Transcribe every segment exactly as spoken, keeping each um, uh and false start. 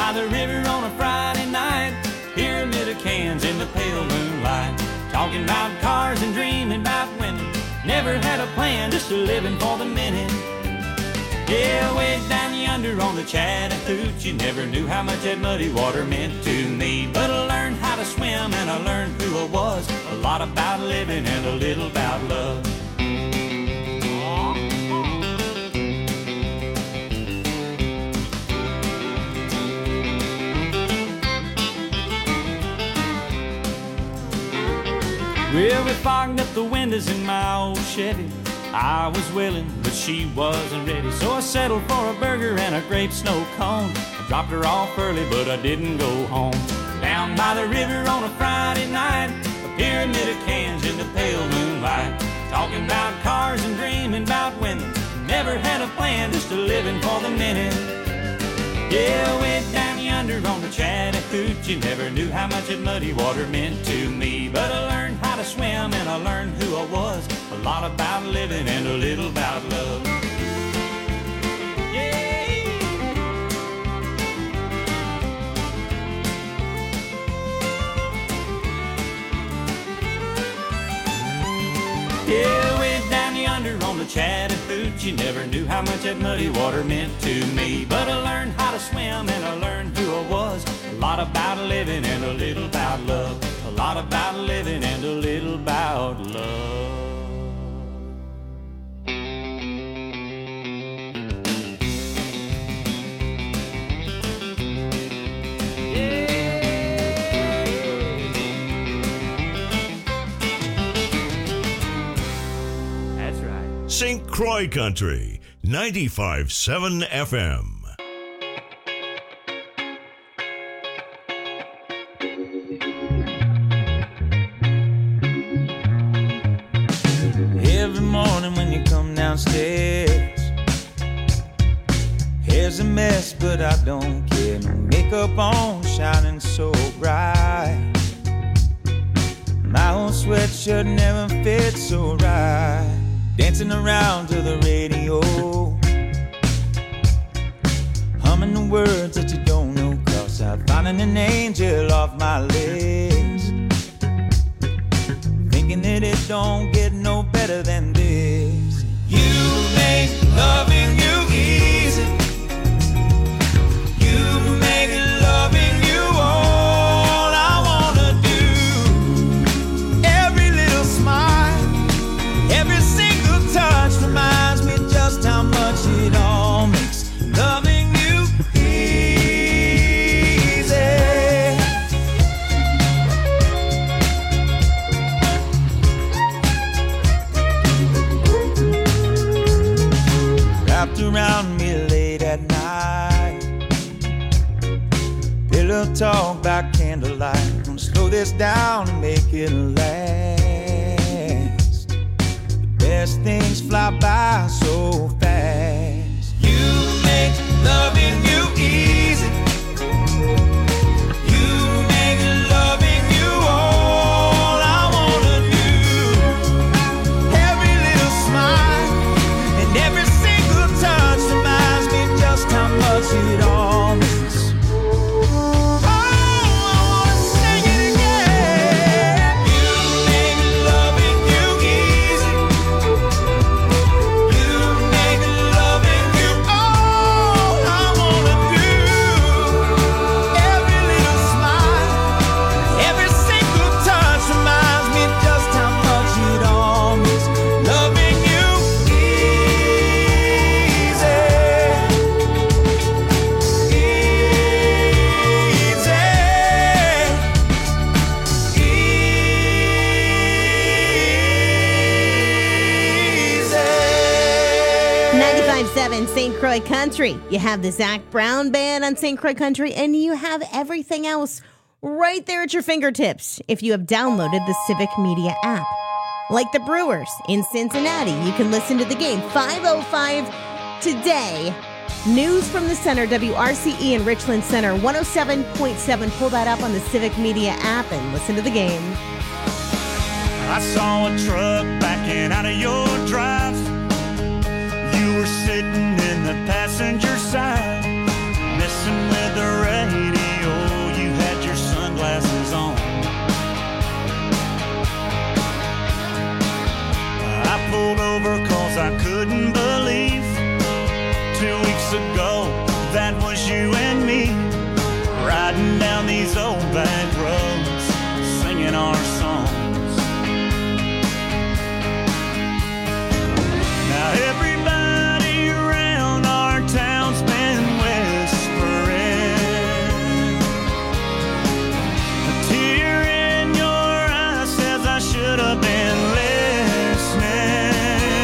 by the river on a Friday night, pyramid of cans in the pale moonlight, talking about cars and dreaming about women. Never had a plan, just a living for the minute. Yeah, way down yonder on the Chattahoochee, never knew how much that muddy water meant to me. But I learned how to swim and I learned who I was, a lot about living and a little about love. Well, we fogged up the windows in my old Chevy. I was willing, but she wasn't ready, so I settled for a burger and a grape snow cone. I dropped her off early, but I didn't go home. Down by the river on a Friday night, a pyramid of cans in the pale moonlight, talking about cars and dreaming about women. Never had a plan, just a living for the minute. Yeah, way down yonder on the Chattahoochee, never knew how much that muddy water meant to me. But I learned how to swim and I learned who I was, a lot about living and a little about love. Yeah. Yeah, way down yonder on the Chattahoochee, never knew how much that muddy water meant to me. But I learned how to swim and I learned who I was, a lot about living and a little about love, a lot about living and a little about love. Saint Croix Country, ninety-five point seven F M. Every morning when you come downstairs, hair's a mess, but I don't care. No makeup on, shining so bright. My old sweatshirt never fits so right. Dancing around to the radio, humming the words that you don't know, 'cause I'm finding an angel off my list. Thinking that it don't get no better than this. You make loving you easy. You make loving you all I wanna do. Every little smile, every single touch reminds me just how much it all makes loving you easy. Wrapped around me late at night, pillow talk by candlelight. Gonna slow this down and make it last. Best things fly by so fast. You make loving you easy. You make loving you all I wanna do. Every little smile and every single touch reminds me just how much it all means. Saint Croix Country. You have the Zach Brown Band on Saint Croix Country, and you have everything else right there at your fingertips if you have downloaded the Civic Media app. Like the Brewers in Cincinnati, you can listen to the game five oh five today. News from the Center, W R C E in Richland Center, one oh seven point seven. Pull that up on the Civic Media app and listen to the game. I saw a truck backing out of your drive. You were sitting in the passenger side, messing with the radio. just you and me, riding down these old back roads, singing our songs. Now everybody around our town's been whispering. A tear in your eye says I should have been listening.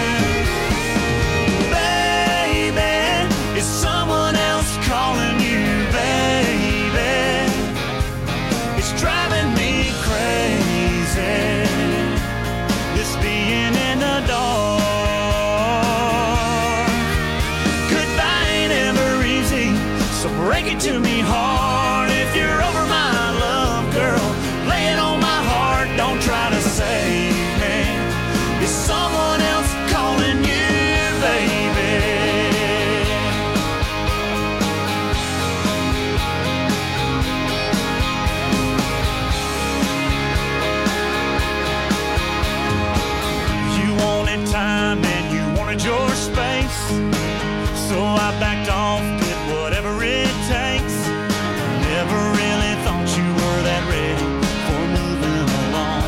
Baby, is someone else calling you, baby? It's driving me crazy, this being in the dark. Goodbye ain't ever easy, so break it to me hard. If you're over my love, girl, lay it on my heart. Don't try to save me. Is someone else calling you, baby? You wanted time and you wanted your space, so I backed off, did whatever it takes. Never really thought you were that ready for moving along.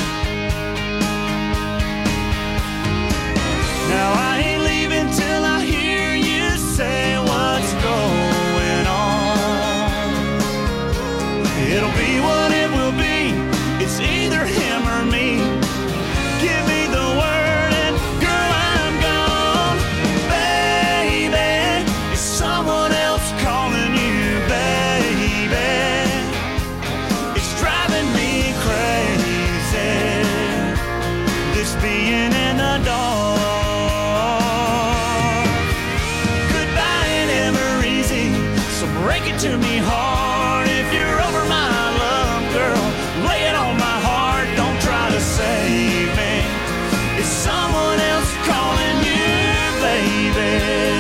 Now I ain't leaving till I hear you say what's going on. It'll be what it will be, it's either him or me. Give me the word and girl, I'm gone. Baby, is someone else calling you, baby? It's driving me crazy, this being in the dark. Goodbye ain't ever easy, so break it to me hard. If you're over my love, girl, lay it on my heart. Don't try to save me. Is someone else calling you, baby?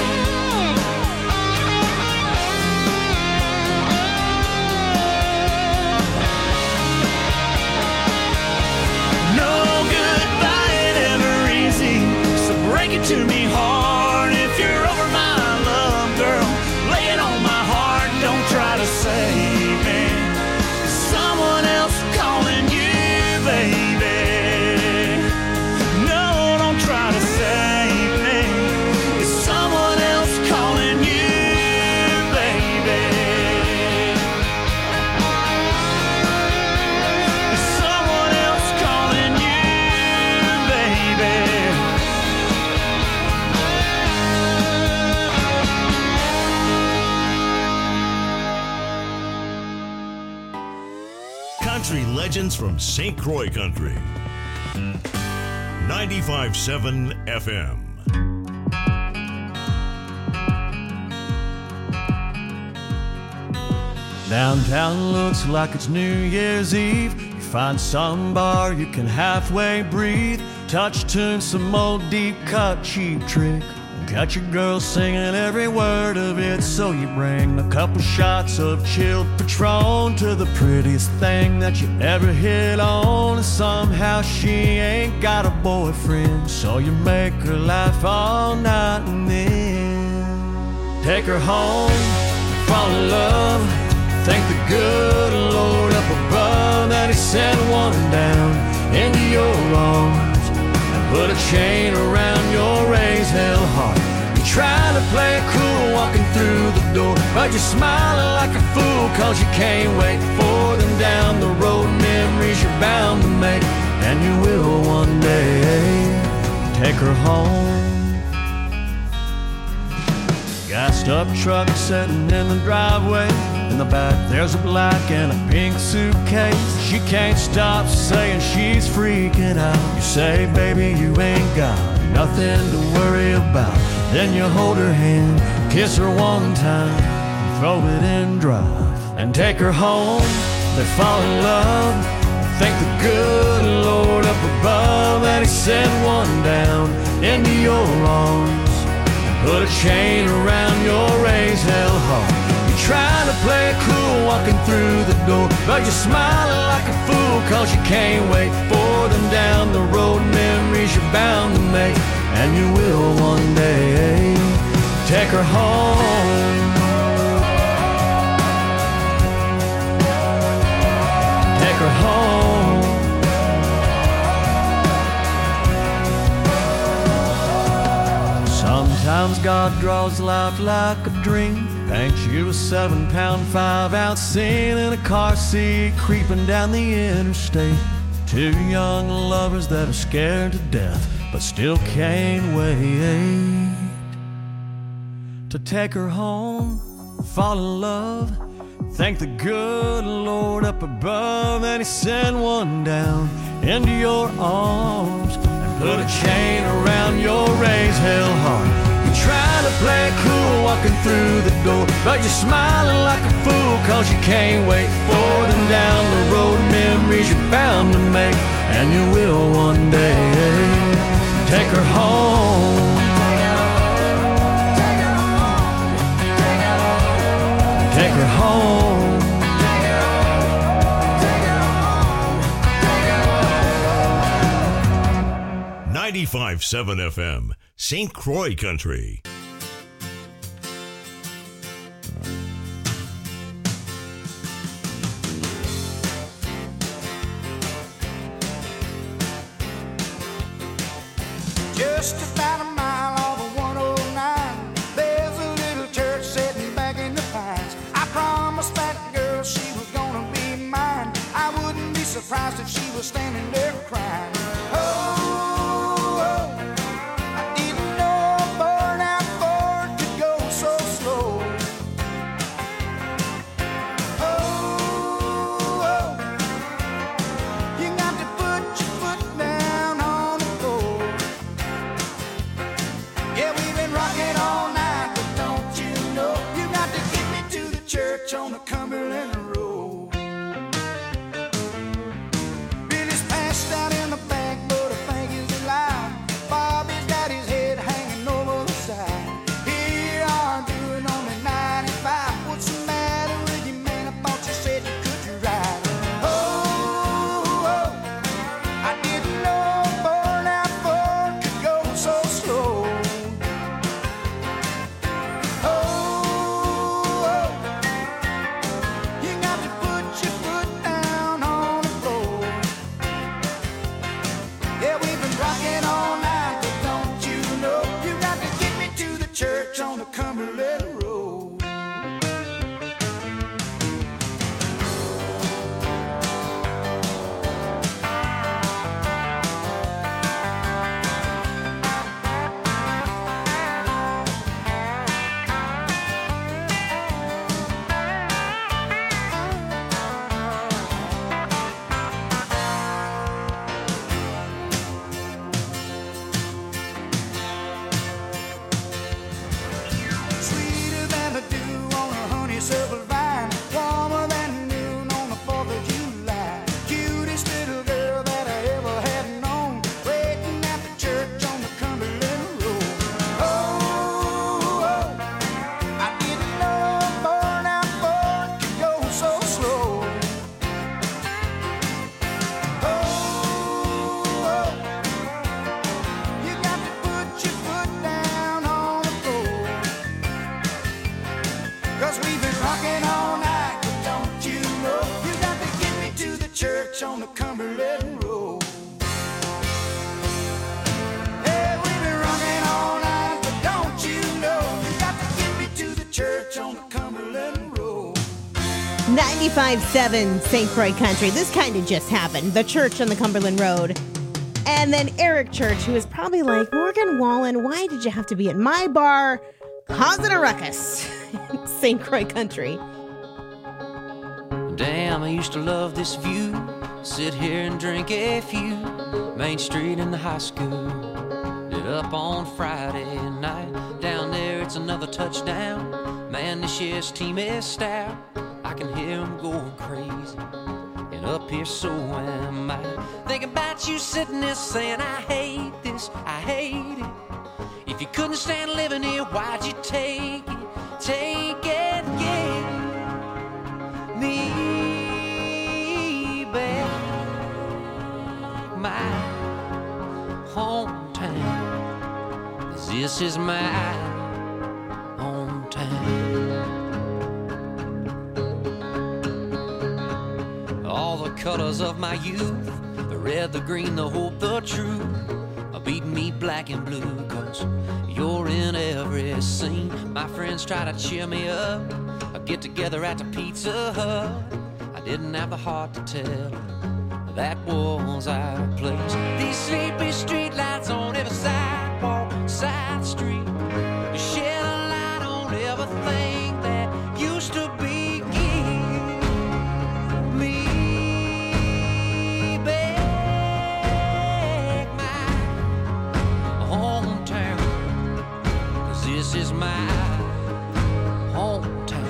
No goodbye ain't ever easy, so break it to me hard. If you're over my love, girl, lay it on my heart. Don't try to save me. Is someone else calling you, baby? No, don't try to save me. Is someone else calling you, baby? Is someone else calling you, baby? Country legends from Saint Croix Country. ninety-five point seven F M. Downtown looks like it's New Year's Eve. You find some bar you can halfway breathe. Touch tune, some old deep cut cheap trick. Got your girl singing every word of it. So you bring a couple shots of chilled Patron to the prettiest thing that you ever hit on. And somehow she ain't got a boyfriend, so you make her laugh all night and then take her home, fall in love. Thank the good Lord up above that he sent one down into your arms and put a chain around your raised hell heart. You're trying to play it cool walking through the door, but you're smiling like a fool cause you can't wait for them down the road. Memories you're bound to make, and you will one day take her home. Gassed up truck sitting in the driveway. In the back there's a black and a pink suitcase. She can't stop saying she's freaking out. You say, baby, you ain't got nothing to worry about. Then you hold her hand, kiss her one time, throw it in drive, and take her home. They fall in love. Thank the good Lord up above that he sent one down into your arms and put a chain around your raised hell heart. You're trying to play it cool walking through the door, but you're smiling like a fool cause you can't wait for them down the road. Memories you're bound to make, and you will one day take her home. God draws life like a dream. Paints you a seven pound, five ounce scene in a car seat, creeping down the interstate. Two young lovers that are scared to death, but still can't wait to take her home, fall in love, thank the good Lord up above, and He sent one down into your arms and put a chain around your raised hell heart. You try to play it cool walking through the door, but you're smiling like a fool cause you can't wait for them down the road. Memories you're bound to make, and you will one day. Take her home, take her home, ninety-five point seven F M, Saint Croix Country. Just about a mile off of one oh nine, there's a little church sitting back in the pines. I promised that girl she was gonna be mine. I wouldn't be surprised if she was standing there crying. Oh, oh, I didn't know a burnout Ford could go so slow. Oh, oh, you got to put your foot down on the floor. Yeah, we've been rocking all night, but don't you know you got to get me to the church on the Cumberland Road. Billy's passed out in the back, but I think he's alive. Bobby's got his head hanging over the side. Here you are doing only ninety-five. What's the matter with you, man? I thought you said you could drive. Oh, oh, I didn't know a burnout Ford could go so slow. Oh, oh, you got to put your foot down on the floor. Yeah, we've been rocking all night, but don't you know you got to get me to the church on the Cumberland Road. Sweeter than the dew on a honeysuckle vine, warmer than noon on the fourth of July. Cutest little girl that I ever had known, waiting at the church on the Cumberland Road. Oh, oh, I didn't know a burnout Ford could go so slow. Oh, oh, you got to put your foot down on the floor. Cause we've been rocking all night, but don't you know you got to get me to the church on the Cumberland Road. Hey, we've been rocking all night, but don't you know you got to get me to the church on the Cumberland Road. ninety-five point seven Saint Croix Country. This kind of just happened. The church on the Cumberland Road. And then Eric Church, who is probably like, Morgan Wallen, why did you have to be at my bar causing a ruckus? Saint Croix Country. Damn, I used to love this view. Sit here and drink a few. Main Street in the high school. Lit up on Friday night. Down there, it's another touchdown. Man, this year's team is stout. I can hear them going crazy. And up here, so am I. Thinking about you sitting there saying, I hate this, I hate it. If you couldn't stand living here, why'd you take it? Take it, get me back. My hometown. This is my hometown. All the colors of my youth, the red, the green, the hope, the truth, are beating me black and blue, 'cause you're in every scene. My friends try to cheer me up, I get together at the Pizza Hut. I didn't have the heart to tell that was our place. These sleepy street lights on every sidewalk, side street, you shed a light on everything that used to be. Give me back my hometown, 'cause this is my hometown.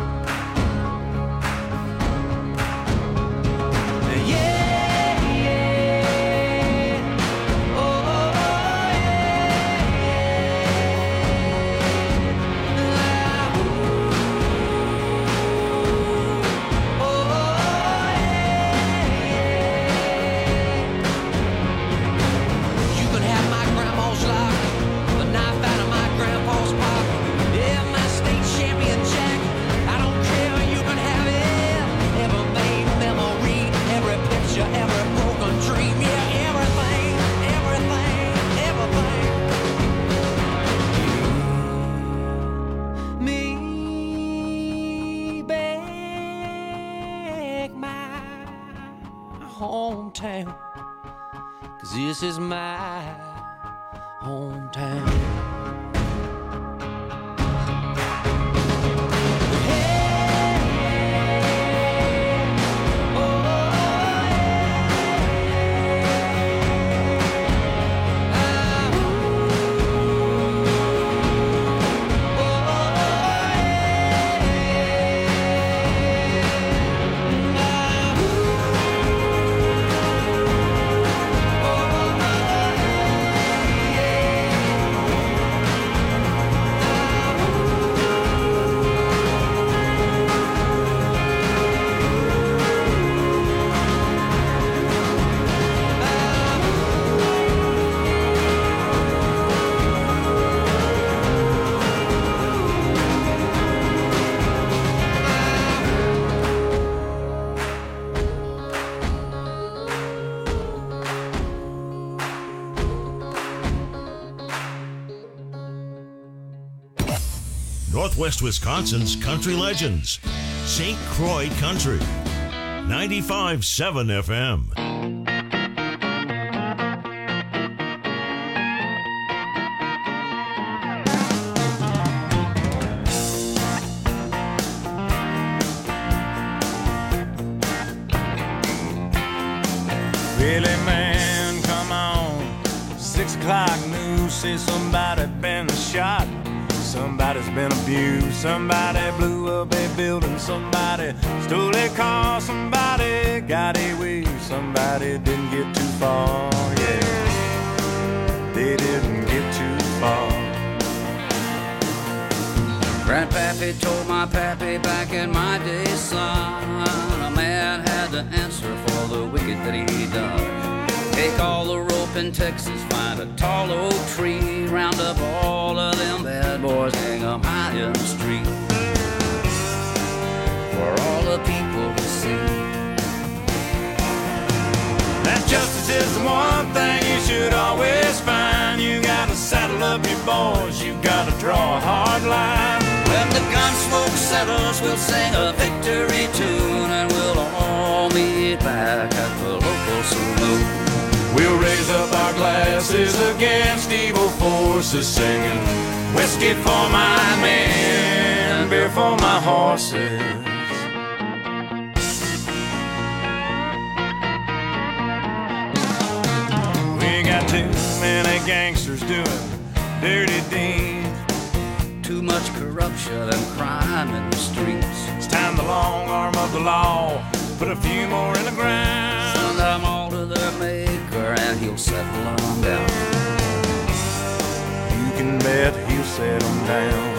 Hometown, 'cause this is my hometown. Northwest Wisconsin's country legends. Saint Croix Country. ninety-five point seven F M. Billy man, come on. Six o'clock news says somebody been shot. Somebody's been abused, somebody blew up a building, somebody stole a car, somebody got away, somebody didn't get too far, yeah, they didn't get too far. Grandpappy told my pappy back in my day, son, a man had to answer for the wicked that he done. Take all the rope in Texas, find a tall oak tree, round up all of them bad boys, hang them high in the street for all the people to see. That justice is the one thing you should always find. You gotta saddle up your boys, you gotta draw a hard line. When the gun smoke settles, we'll sing a victory tune, and we'll all meet back at the local saloon. We'll raise up our glasses against evil forces, singing whiskey for my men, beer for my horses. We got too many gangsters doing dirty deeds, too much corruption and crime in the streets. It's time the long arm of the law put a few more in the ground. Send them all to their maker and he'll settle them down. You can bet he'll settle them down.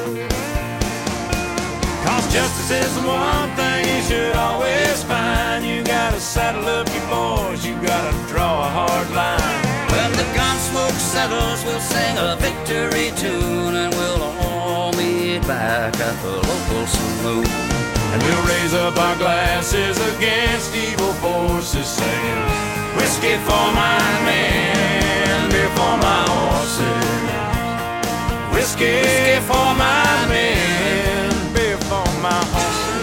Cause justice is the one thing you should always find. You gotta saddle up your boys, you gotta draw a hard line. When the gun smoke settles, we'll sing a victory tune, and we'll all meet back at the local saloon. And we'll raise up our glasses against evil forces, saying whiskey for my men, beer for my horses. Whiskey for my men, beer for my horses.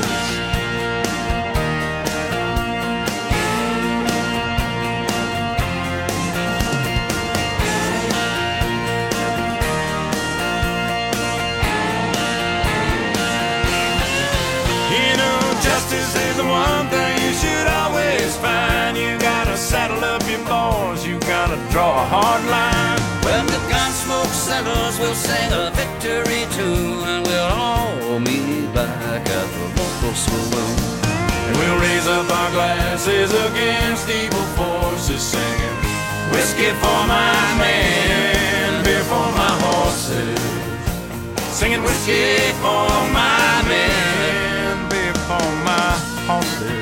You know, justice is the one thing you should always find. You gotta saddle up your boys, you gotta draw a hard line. When the gunsmoke settles, we'll sing a victory tune, and we'll all meet back at the local saloon. And we'll raise up our glasses against evil forces, singing whiskey for my men, beer for my horses. Singing whiskey for my men, beer for my horses.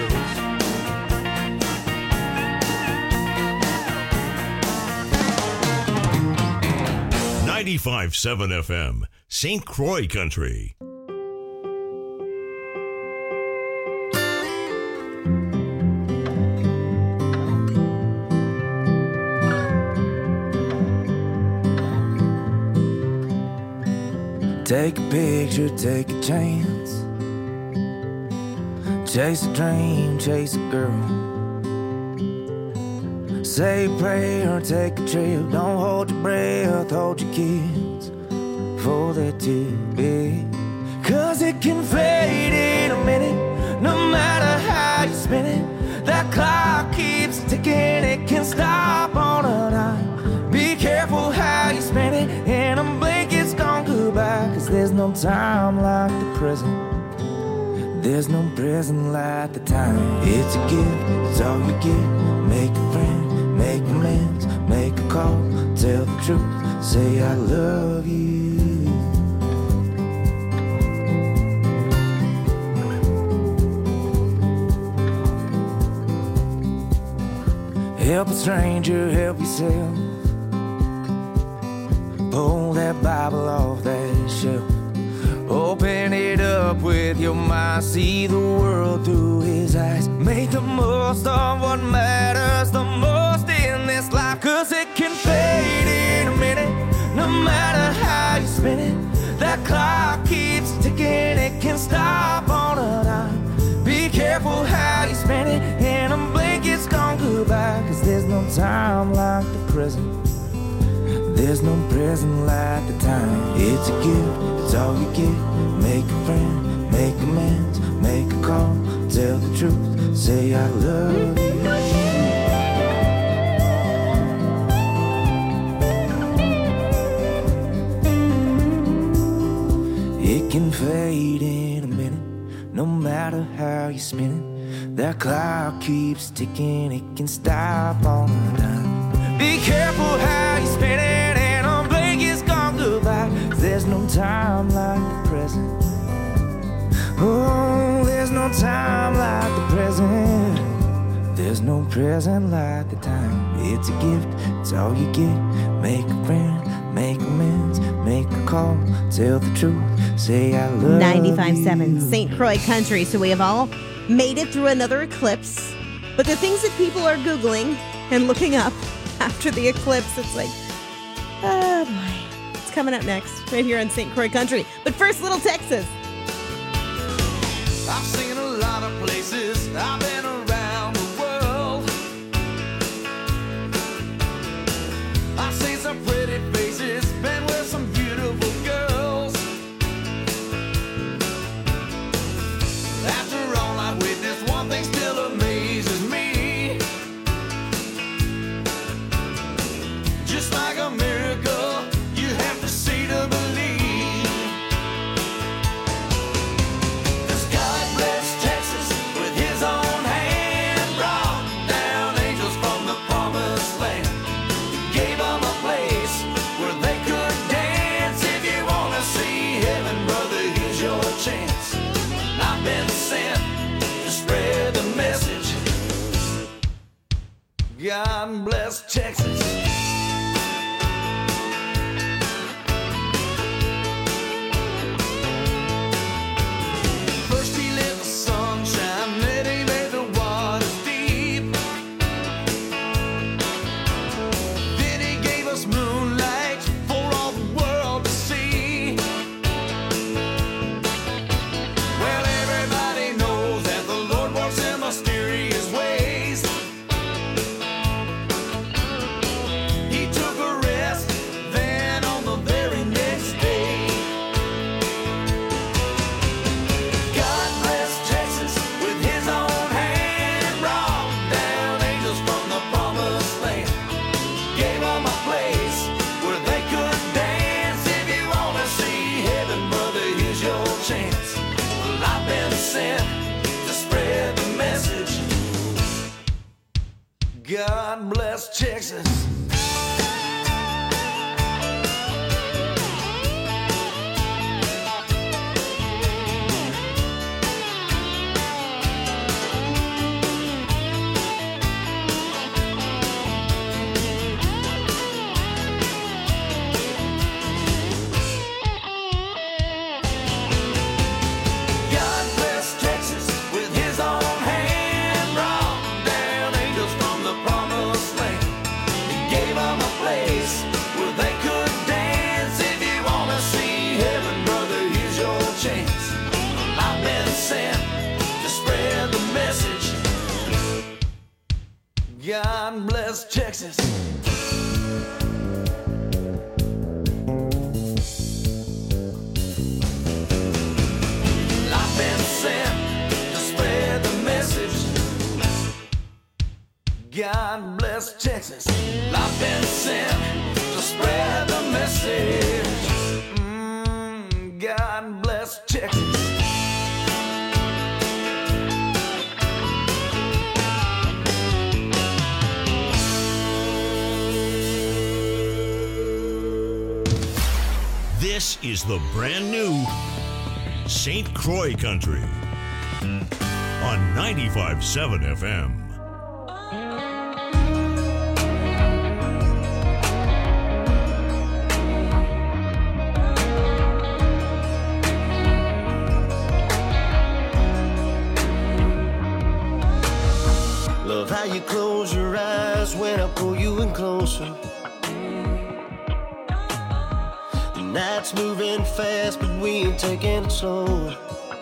ninety-five point seven F M, Saint Croix Country. Take a picture, take a chance. Chase a dream, chase a girl. Say a prayer, take a trip. Don't hold your breath, hold your kids for they're too big. Cause it can fade in a minute, no matter how you spin it. That clock keeps ticking, it can stop on a dime. Be careful how you spend it, and a blink it's gone goodbye. Cause there's no time like the present, there's no present like the time. It's a gift, it's all you get. Make a friend, make amends, make a call, tell the truth, say I love you. Help a stranger, help yourself. Pull that Bible off that shelf. Open it up with your mind, see the world through his eyes. Make the most of what matters the most in this life. Cause it can fade in a minute, no matter how you spin it. That clock keeps ticking, it can stop on a dime. Be careful how you spend it, and a blink it's gone goodbye. Cause there's no time like the present, there's no present like the time. It's a gift, it's all you get. Make a friend, make amends, make a call, tell the truth, say I love you. It can fade in a minute, no matter how you spin it. That clock keeps ticking, it can stop on a dime. Be careful how you spin it, and a blink is gone goodbye. There's no time like the present. Oh, there's no time like the present. There's no present like the time. It's a gift, it's all you get. Make a friend, make amends, make a call, tell the truth, say I love ninety-five point seven you. Saint Croix Country. So we have all made it through another eclipse. But the things that people are Googling and looking up after the eclipse, it's like, oh boy. It's coming up next, right here on Saint Croix Country. But first, Little Texas. I've seen a lot of places, I've been around the world. I've seen some pretty faces, been with some beautiful girls. After all I've witnessed, one thing still amazes me. Just like a miracle, you have to see to believe. Cause God bless Texas with his own hand, brought down angels from the promised land, gave them a place where they could dance. If you wanna see heaven, brother, here's your chance. I've been sent to spread the message. God bless Texas. First he lit the sunshine, then he made the waters deep. Then he gave us moonlight for all the world to see. sent to spread the message. God bless Texas. God bless Texas. I've been sent to spread the message. God bless Texas. I've been sent to spread the message. Mm, God bless Texas. This is the brand new Saint Croix Country on ninety-five point seven F M. Love how you close your eyes when I pull you in closer. Night's moving fast, but we ain't taking it slow.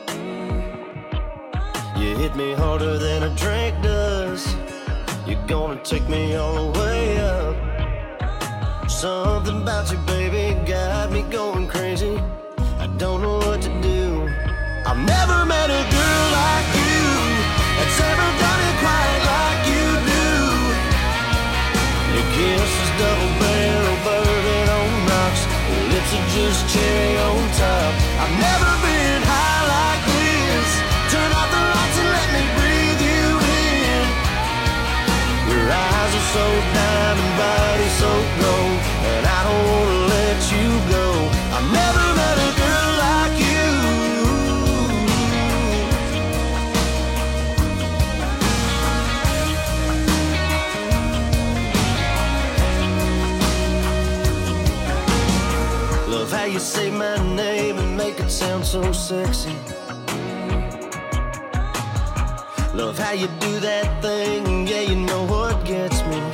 You hit me harder than a drink does. You're gonna take me all the way up. Something about you, baby, got me going crazy. I don't know what to do. I've never met a girl like you that's ever done it quite like you do. Your kiss is double barrel bourbon on rocks. Lips are just cherry on top. I've never been high like this. Turn off the lights and let me breathe you in. Your eyes are so diamond, body so gold, and I don't wanna let you go. I've never met a girl like you. Love how you say my name and make it sound so sexy. Love how you do that thing, yeah, you know what gets me.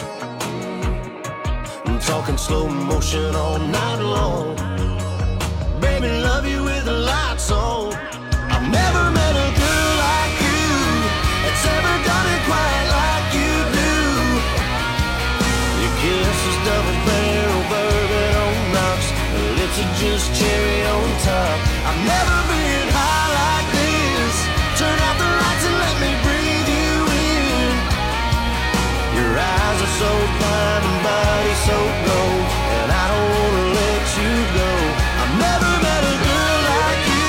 I'm talking slow motion all night long. Baby, love you with the lights on. I've never met a girl like you that's ever done it quite like you do. Your kiss is double barrel bourbon on rocks. Lips are just cherry on top. I've never been high like this. Turn out the lights and let me breathe you in. Your eyes are so fine and body so gold, and I don't wanna let you go. I've never met a girl like you.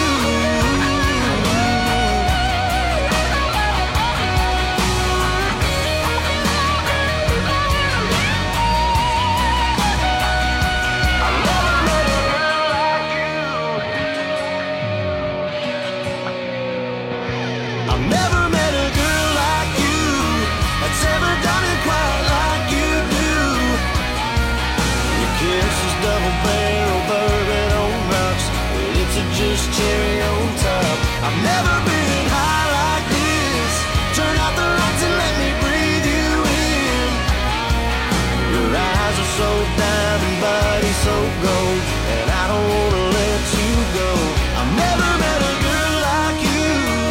I've never met a girl like you that's ever done it quite like you do. Your kiss is double barrel bourbon on rocks. Lips are just cherry on top. I've never been high like this. Turn out the lights and let me breathe you in. Your eyes are so diamond, body so gold, and I don't wanna let you go. I've never met a girl like you.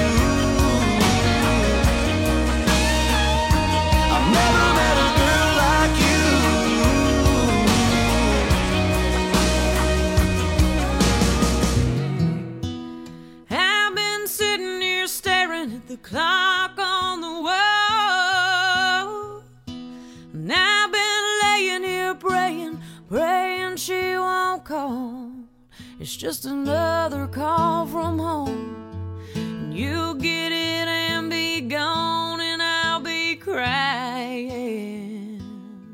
I've never met a girl like you. I've been sitting here staring at the clock on the wall, and I've been laying here praying, praying she won't call. It's just another call from home, and You get it and be gone, and I'll be crying.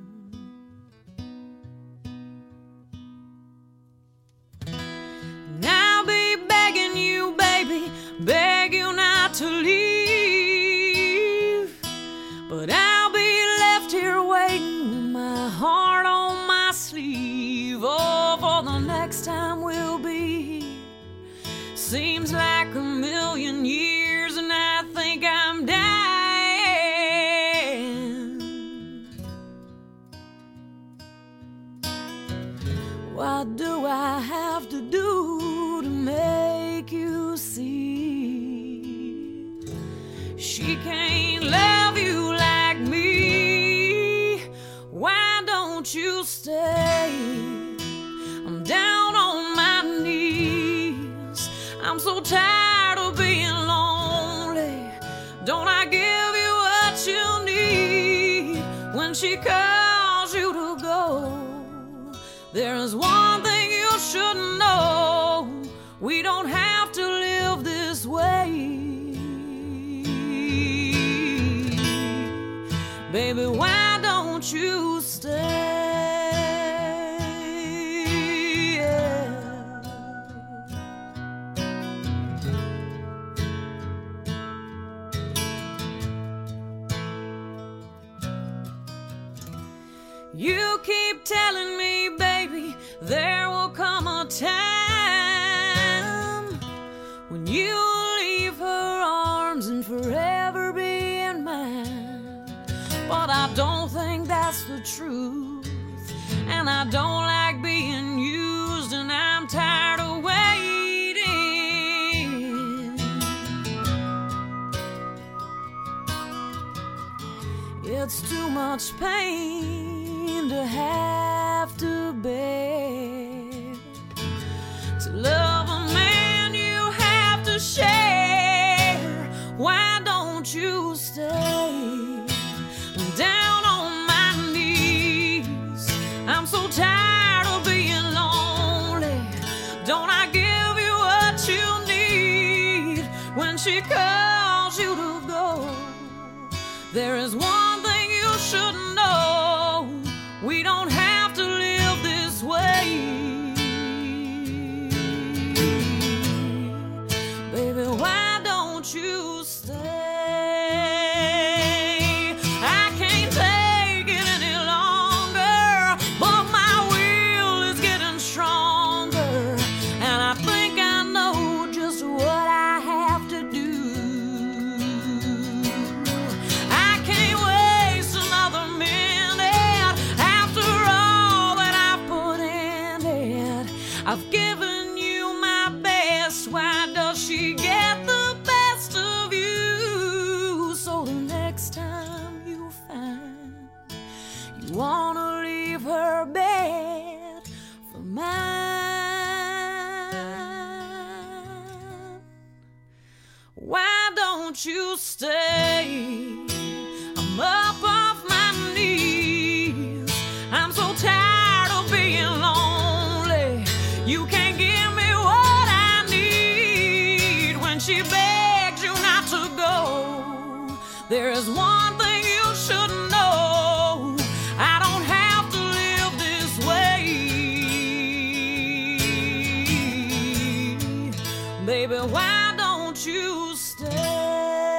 And I'll be begging you, baby, beg you not to leave. But I'll be left here waiting with my heart on my sleeve. Oh, for the next time we'll be here. Seems like a million years, and I think I'm dying. What do I have to do to make you see she can't love you like me? Why don't you stay? I'm down on my knees. I'm so tired of being lonely. Don't I give you what you need when she calls you to go? There is one thing you should know. We don't have to live this way. Baby, why don't you stay? You keep telling me, baby, there will come a time when you'll leave her arms and forever be in mine. But I don't think that's the truth, and I don't like being used, and I'm tired of waiting. It's too much pain to have to bear, to love a man you have to share. Why don't you stay? I'm down on my knees. I'm so tired of being lonely. Don't I give you what you need when she calls you to go? There is one thing you should know. We don't have to live this way. Baby, why don't you stay? I can't take it any longer, but my will is getting stronger, and I think I know just what I have to do. I can't waste another minute. I've given you my best. Why does she get the best of you? So the next time you find you wanna leave her bed for mine, why don't you stay? I'm up off my knees. I'm so tired of being lonely. You can't give me what I need when she begs you not to go. There is one thing you should know. I don't have to live this way. Baby, why don't you stay?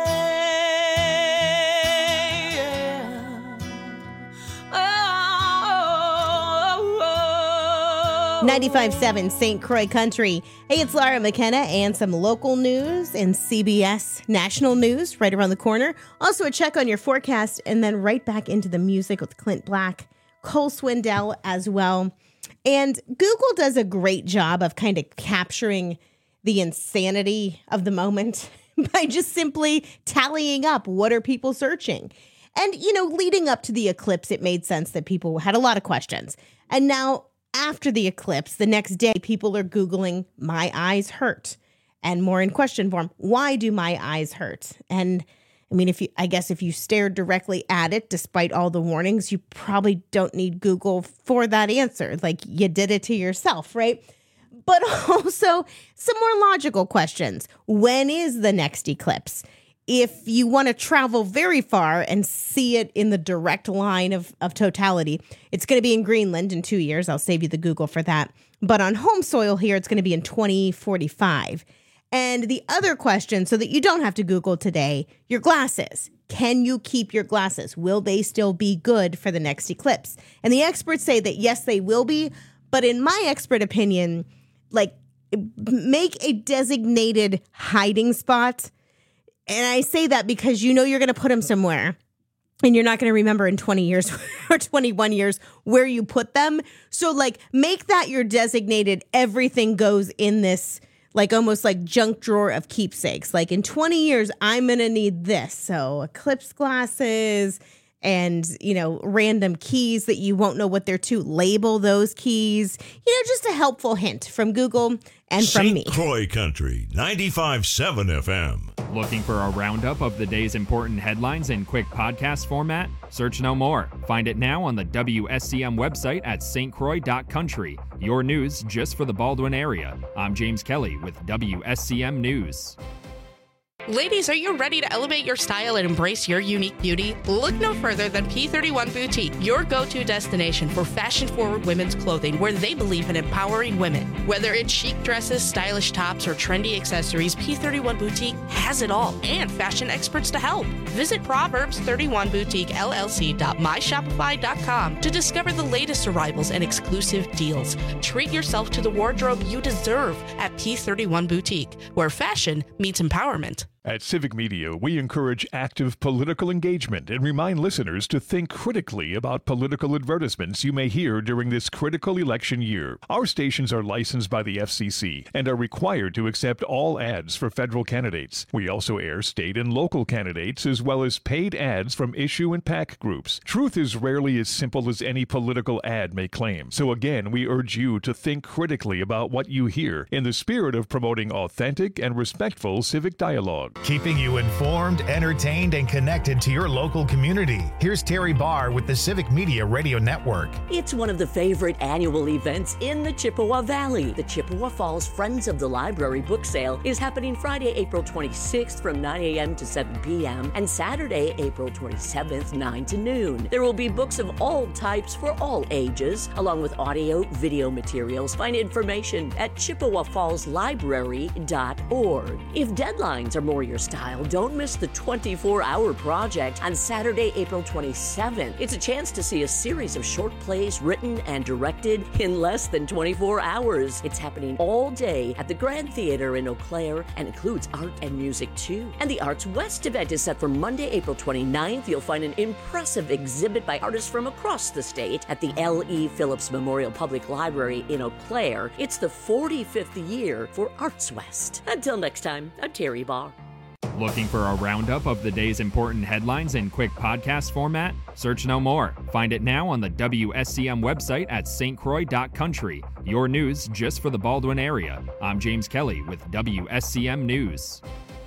ninety-five point seven Saint Croix Country. Hey, it's Laura McKenna and some local news and C B S national news right around the corner. Also a check on your forecast, and then right back into the music with Clint Black, Cole Swindell as well. And Google does a great job of kind of capturing the insanity of the moment by just simply tallying up what are people searching. And, you know, leading up to the eclipse, it made sense that people had a lot of questions. And now after the eclipse, the next day, people are Googling, my eyes hurt. And more in question form, why do my eyes hurt? And I mean, if you, I guess if you stare directly at it, despite all the warnings, you probably don't need Google for that answer. Like, you did it to yourself, right? but also some more logical questions. When is the next eclipse? If you want to travel very far and see it in the direct line of, of totality, it's going to be in Greenland in two years. I'll save you the Google for that. But on home soil here, it's going to be in twenty forty-five. And the other question, so that you don't have to Google today, your glasses. Can you keep your glasses? Will they still be good for the next eclipse? And the experts say that yes, they will be. But in my expert opinion, like, make a designated hiding spot. And I say that because you know you're going to put them somewhere and you're not going to remember in twenty years or twenty-one years where you put them. So like make that your designated everything goes in this, like almost like junk drawer of keepsakes. Like in twenty years, I'm going to need this. So eclipse glasses and, you know, random keys that you won't know what they're to. Label those keys. You know, just a helpful hint from Google and from me. Saint Croix Country, ninety-five point seven F M. Looking for a roundup of the day's important headlines in quick podcast format? Search no more. Find it now on the W S C M website at s t croix dot country. Your news just for the Baldwin area. I'm James Kelly with W S C M News. Ladies, are you ready to elevate your style and embrace your unique beauty? Look no further than P thirty-one Boutique, your go-to destination for fashion-forward women's clothing where they believe in empowering women. Whether it's chic dresses, stylish tops, or trendy accessories, P thirty-one Boutique has it all and fashion experts to help. Visit Proverbs thirty-one Boutique L L C dot my shopify dot com to discover the latest arrivals and exclusive deals. Treat yourself to the wardrobe you deserve at P thirty-one Boutique, where fashion meets empowerment. At Civic Media, we encourage active political engagement and remind listeners to think critically about political advertisements you may hear during this critical election year. Our stations are licensed by the F C C and are required to accept all ads for federal candidates. We also air state and local candidates as well as paid ads from issue and PAC groups. Truth is rarely as simple as any political ad may claim. So again, we urge you to think critically about what you hear in the spirit of promoting authentic and respectful civic dialogue. Keeping you informed, entertained, and connected to your local community. Here's Terry Barr with the Civic Media Radio Network. It's one of the favorite annual events in the Chippewa Valley. The Chippewa Falls Friends of the Library book sale is happening Friday, April twenty-sixth from nine a.m. to seven p.m. and Saturday, April twenty-seventh, nine to noon. There will be books of all types for all ages, along with audio, video materials. Find information at chippewa falls library dot org. If deadlines are more your style, don't miss the twenty-four hour project on Saturday, April twenty-seventh. It's a chance to see a series of short plays written and directed in less than twenty-four hours. It's happening all day at the Grand Theater in Eau Claire and includes art and music too. And the Arts West event is set for Monday, April twenty-ninth. You'll find an impressive exhibit by artists from across the state at the L E Phillips Memorial Public Library in Eau Claire. It's the forty-fifth year for Arts West. Until next time, I'm Terry Barr. Looking for a roundup of the day's important headlines in quick podcast format? Search no more. Find it now on the W S C M website at s t croix dot country. Your news just for the Baldwin area. I'm James Kelly with W S C M News.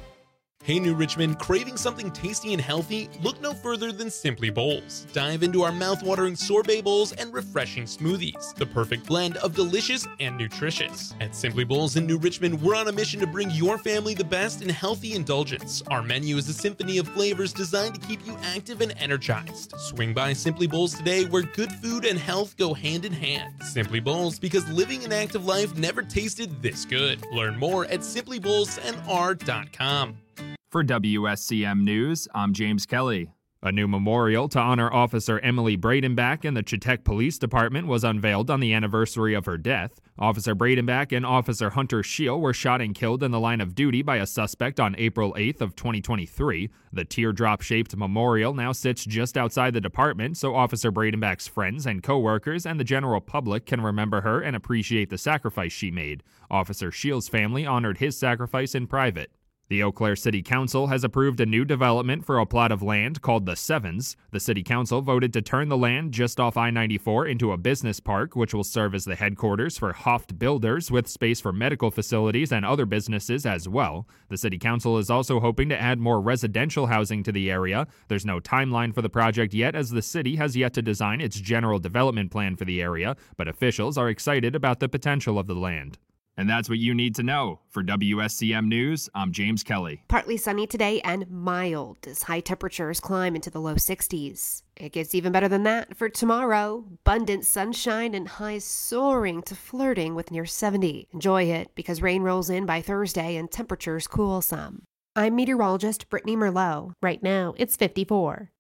Hey New Richmond, craving something tasty and healthy? Look no further than Simply Bowls. Dive into our mouth-watering sorbet bowls and refreshing smoothies, the perfect blend of delicious and nutritious. At Simply Bowls in New Richmond, we're on a mission to bring your family the best in healthy indulgence. Our menu is a symphony of flavors designed to keep you active and energized. Swing by Simply Bowls today, where good food and health go hand in hand. Simply Bowls, because living an active life never tasted this good. Learn more at simply bowls n r dot com. For W S C M News, I'm James Kelly. A new memorial to honor Officer Emily Bradenbach in the Chetek Police Department was unveiled on the anniversary of her death. Officer Bradenbach and Officer Hunter Scheel were shot and killed in the line of duty by a suspect on April eighth of twenty twenty-three. The teardrop-shaped memorial now sits just outside the department so Officer Bradenbach's friends and co-workers and the general public can remember her and appreciate the sacrifice she made. Officer Scheel's family honored his sacrifice in private. The Eau Claire City Council has approved a new development for a plot of land called the Sevens. The City Council voted to turn the land just off I ninety-four into a business park, which will serve as the headquarters for Hoft Builders, with space for medical facilities and other businesses as well. The City Council is also hoping to add more residential housing to the area. There's no timeline for the project yet, as the city has yet to design its general development plan for the area, but officials are excited about the potential of the land. And that's what you need to know. For W S C M News, I'm James Kelly. Partly sunny today and mild as high temperatures climb into the low sixties. It gets even better than that for tomorrow. Abundant sunshine and highs soaring to flirting with near seventy. Enjoy it because rain rolls in by Thursday and temperatures cool some. I'm meteorologist Brittany Merlot. Right now, it's fifty-four.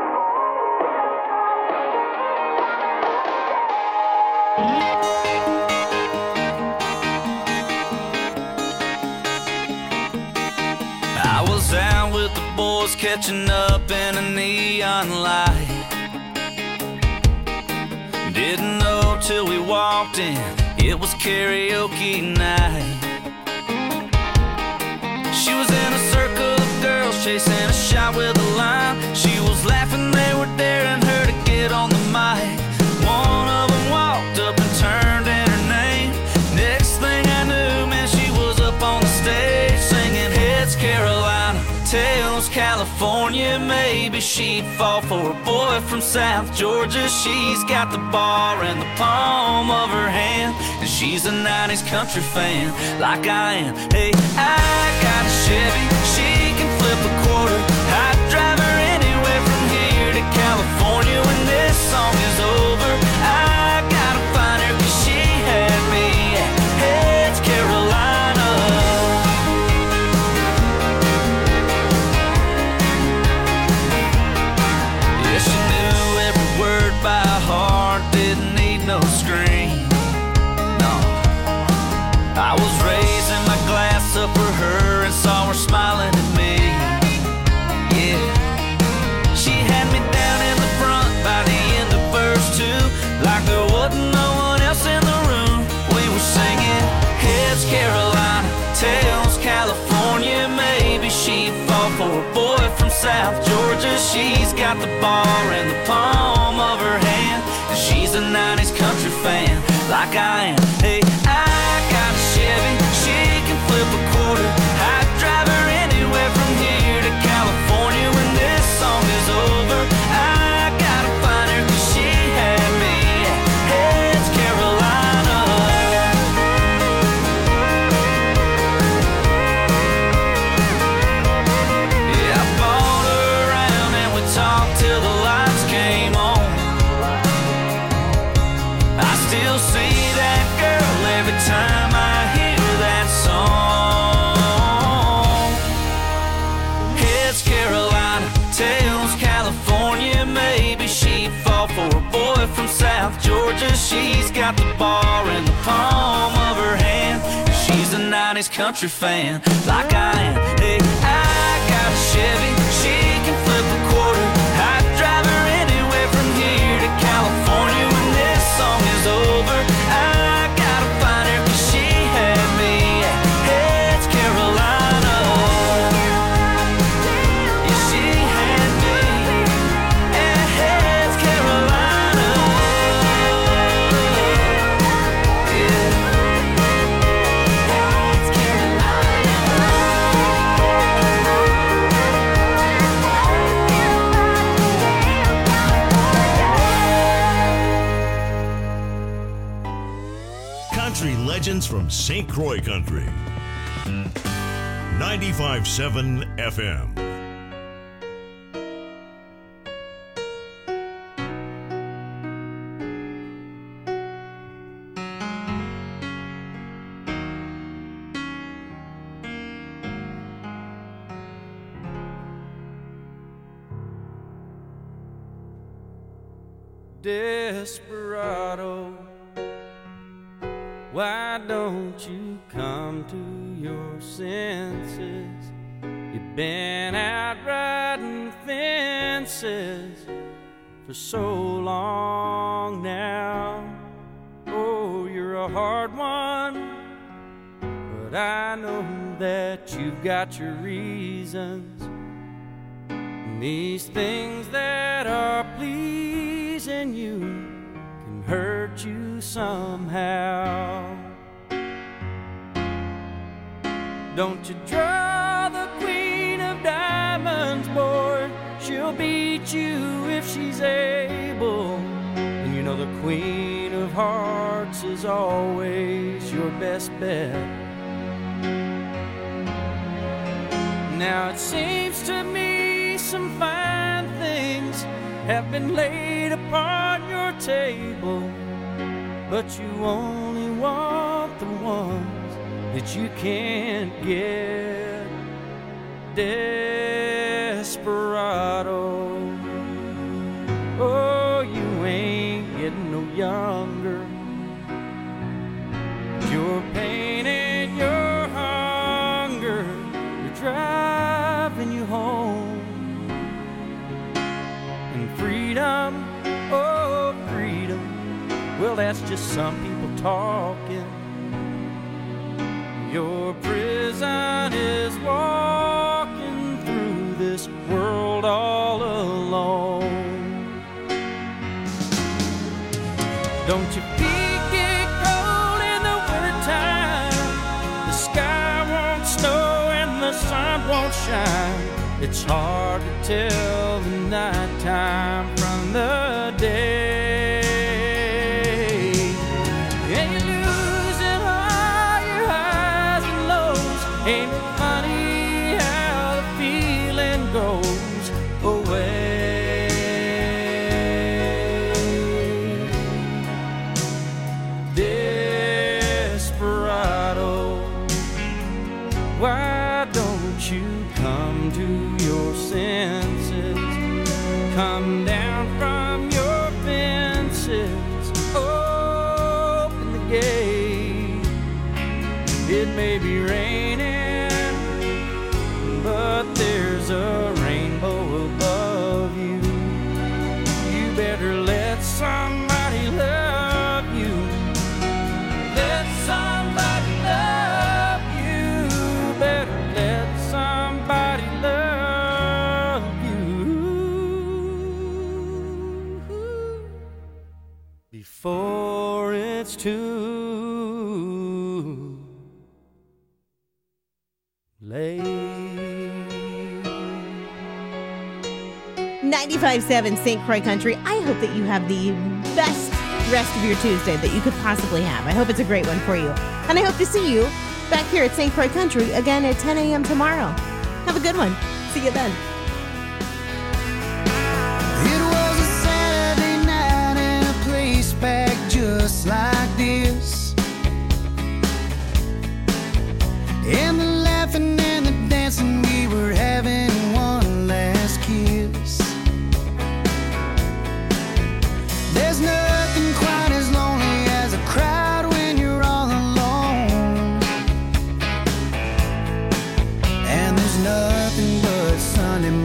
I was out with the boys catching up in a neon light. Didn't know till we walked in, it was karaoke night. She was in a circle of girls chasing a shot with a line. She was laughing, they were daring her to get on the mic. One of them walked up and turned in her name. Next thing I knew, man, she was up on the stage singing Heads Carolina, Tails California. Maybe she'd fall for a boy from South Georgia. She's got the bar in the palm of her hand, and she's a nineties country fan like I am. Hey, I got a Chevy, she can flip a quarter. I'd drive her anywhere from here to California. When this song is over, I gotta find her, 'cause she had me at Heads Carolina. Yeah, she knew every word by heart, didn't need no screen. No, I was raising my glass up for her and saw her smiling at me. Yeah, she had me down in the front by the end of verse two, like there wasn't no one else in the room. We were singing Heads Carolina, Tails California. Maybe she'd fall for a boy from South Georgia. She's got the bar in the palm of her hand, and she's a nineties country fan like I am. Hey, I got a Chevy, she can flip a quarter. I'd drive her anywhere from here to California. When this song is over, I gotta find her, 'cause she had me at Heads Carolina. Yeah, I bought her around and we talked till the lights came on. I still see that girl every time I hear that song. Heads Carolina, Tails California. Maybe she'd fall for a boy from South Georgia. She's got the bar in the palm of her hand, and she's a nineties country fan like I am. Hey, I got a Chevy, she can flip a quarter. I'd drive her anywhere from here to California. When this song is over, I gotta find her, 'cause she had me at Heads Carolina. Yeah, she had me at Heads Carolina. Yeah. Heads Country legends from Saint Croix Country. ninety-five point seven F M. Desperado, why don't you come to your senses? You've been out riding fences for so long now. Oh, you're a hard one, but I know that you've got your reasons. And these things that are pleasing you can hurt you somehow. Don't you draw the queen of diamonds, boy. She'll beat you if she's able. And you know the queen of hearts is always your best bet. Now it seems to me some fine things have been laid upon your table, but you only want the ones that you can't get. Desperado, oh, you ain't getting no younger. Your pain and your hunger, you're driving you home. And freedom, oh, freedom, well, that's just some people talking. Your prison is walking through this world all alone. Don't your feet get cold in the wintertime? The sky won't snow and the sun won't shine. It's hard to tell the nighttime from the day. And you're losing all your highs and lows. Ain't it funny how the feeling goes away? Desperado, why don't you come to your senses? Come down from your fences, open the gate. It may be raining, but there's a rainbow above you. You better let somebody love you. Let somebody love you. Better let somebody love you before it's too late. ninety-five point seven Saint Croix Country. I hope that you have the best rest of your Tuesday that you could possibly have. I hope it's a great one for you. And I hope to see you back here at Saint Croix Country again at ten a.m. tomorrow. Have a good one. See you then. It was a Saturday night in a place back just like this. And the laughing and the dancing, we were having one last kiss. There's nothing quite as lonely as a crowd when you're all alone. And there's nothing but Sunday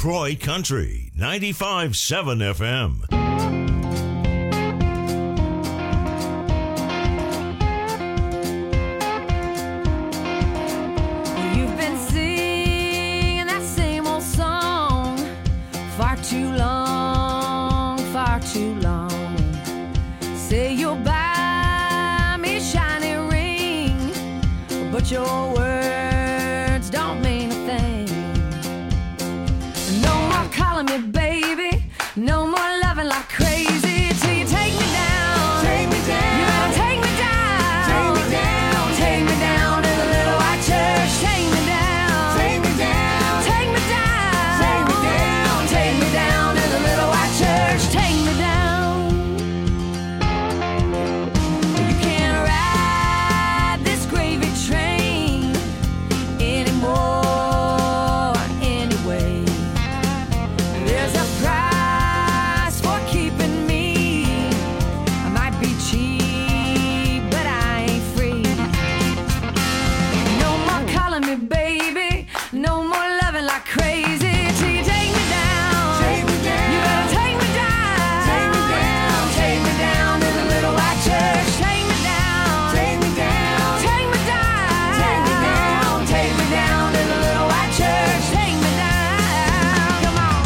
Croy Country, ninety-five point seven F M. You've been singing that same old song far too long, far too long. Say you'll buy me a shiny ring, but your words don't mean a thing. No more calling me baby, no more loving like crazy till you take me down. Take me down. You better take me down. Take me down. Take me down to the little white church. Take me down. Take me down. Take me down. Take me down. Take me down to the little white church. Take me down. You can't ride this gravy train anymore anyway. There's a price for keeping me. I might be cheap, but I ain't free. No more calling me baby, no more loving like crazy till you take me down. Take me down. You better take me down. Take me down. Take me down to the little white church. Take me down. Take me down. Take me down. Take me down. Take me down to the little white church. Take me down. Come on.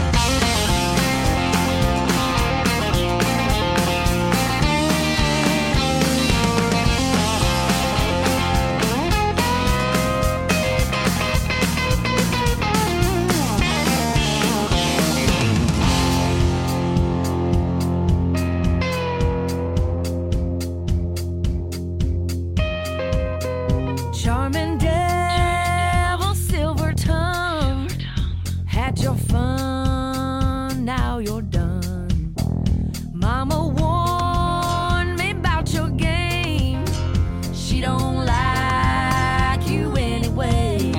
Charming devil, silver tongue, had your fun, now you're done. Mama warned me about your game. She don't like you anyway.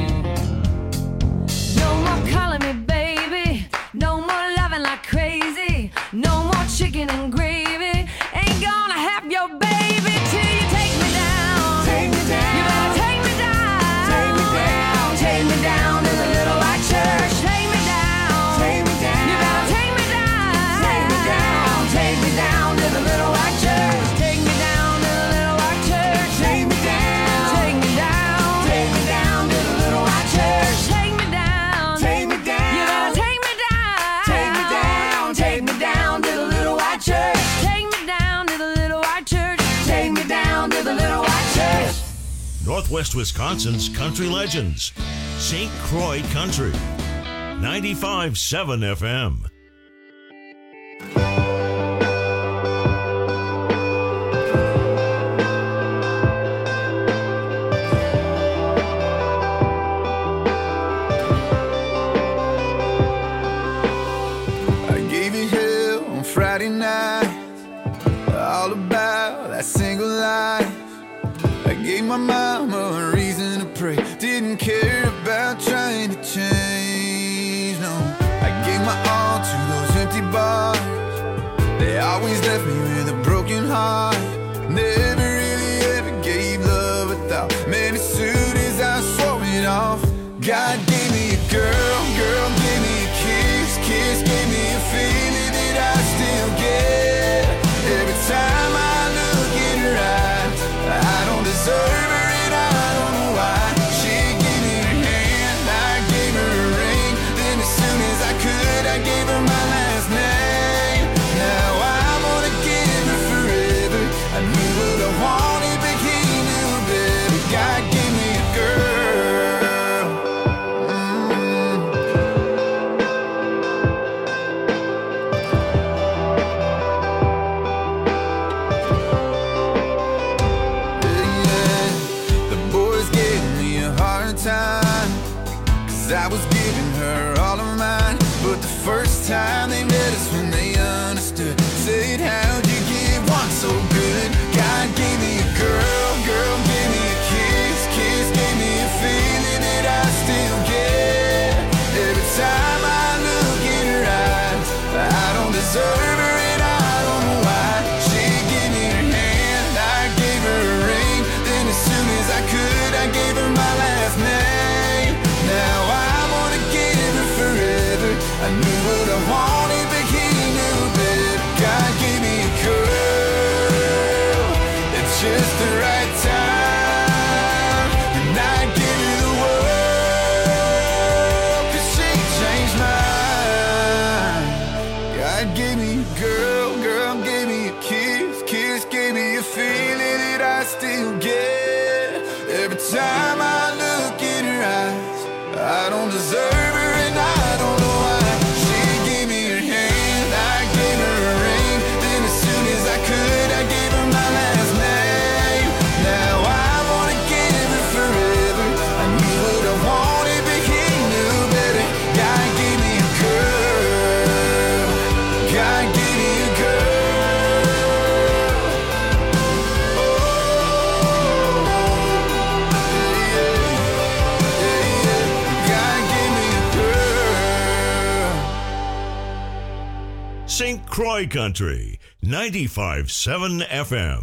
No more calling me baby, no more loving like crazy, no more chicken and gravy. Ain't gonna have your baby till you take me down. Take me down. You better take me down. Take me down. Take me down to the little white church. Take me down. Take me down. You better take me down. Take me down. Take me down to the little white church. Take me down to the little white church. Take me down. Take me down. Take me down to the little white church. Take me down. Take me down. You better take me down. Take me down. Take me down to the little white church. Take me down to the little white church. Take me down to the little white church. Northwest Wisconsin's country legends. Saint Croix Country, ninety-five point seven F M. I gave you hell on Friday night, all about that single life. I gave my mama a reason to pray, didn't care about trying to change, no. I gave my all to those empty bars, they always left me with a broken heart. Never really ever gave love a thought, man, as soon as I swore it off. God gave me a girl, girl gave me a kiss, kiss gave me a feeling that I still get. Every time I look in her eyes, I don't deserve her and I don't know why. She gave me her hand, I gave her a ring, then as soon as I could I gave her my last name. Now I'm gonna give her forever. I knew what I wanted but he knew better. God gave me a girl. Time, cause I was giving her all of mine, but the first time they met us when they understood, said how'd you give one so good. God gave me a girl, girl gave me a kiss, kiss gave me a feeling that I still get. Every time I look in her eyes, I don't deserve her and I don't know why. She gave me her hand, I gave her a ring, then as soon as I could I gave her my last name. Now I'm gonna give her forever. I I wanted, but he knew better. God gave me a girl at just the right time, and I give her the world, 'cause she changed mine. God gave me a girl, girl gave me a kiss, kiss gave me a feeling that I still get every time I look in her eyes. I don't deserve her and I don't know why. She gave me her hand, I gave her a ring, then as soon as I could I gave her my last name. Now I wanna give her forever. I knew what I wanted, but he knew better. God gave me a girl, God gave me a girl. Oh, yeah, yeah, yeah. God gave me a girl. Saint Croix Country, ninety-five point seven F M.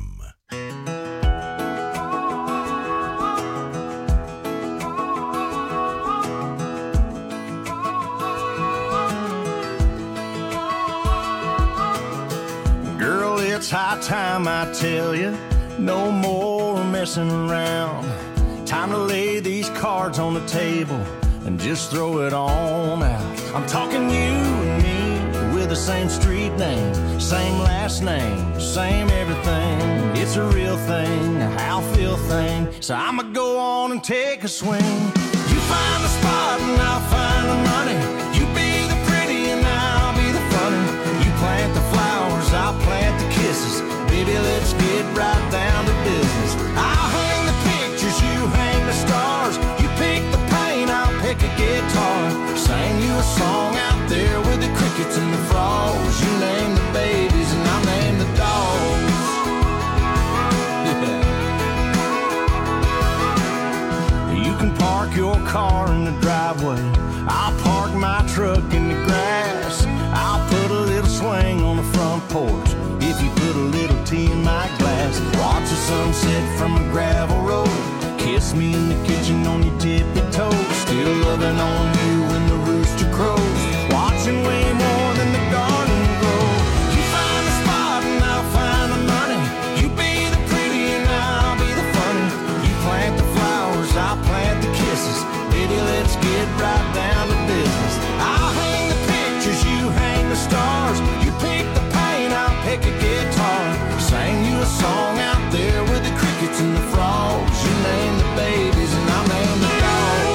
Girl, it's high time I tell you, no more messing around. Time to lay these cards on the table and just throw it on out. I'm talking you and me with the same street name, same last name, same everything. It's a real thing, a how feel thing. So I'ma go on and take a swing. You find the spot and I'll find the money. You be the pretty and I'll be the funny. You plant the flowers, I'll plant the kisses. Baby, let's get right down to business. I'll hang the pictures, you hang the stars. You pick the paint, I'll pick a guitar. Sing you a song out there with the crickets and the frogs. You name the babies and I'll name the dogs. Yeah. You can park your car in the driveway. I'll park my truck in the grass. I'll put a little swing on the front porch if you put a little tea in my glass. Watch the sunset from a gravel road. Kiss me in the kitchen on your tippy toes. Still loving on you when the rooster crows. Watching way more than the garden grow. You find the spot and I'll find the money. You be the pretty and I'll be the funny. You plant the flowers, I'll plant the kisses. Baby, let's get right down to business. I'll hang the pictures, you hang the stars. You pick the paint, I'll pick a guitar. Sing you a song out there with the crickets and the frogs. You name the babies and I'll name the dogs.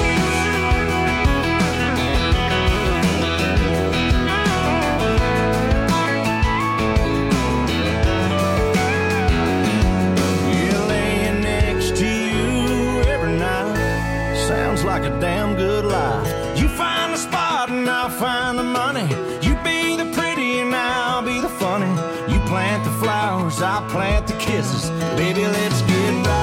Yeah, laying next to you every night sounds like a damn good life. You find the spot and I'll find the money. You be the pretty and I'll be the funny. You plant the flowers, I'll plant the kisses. Baby, let's get right.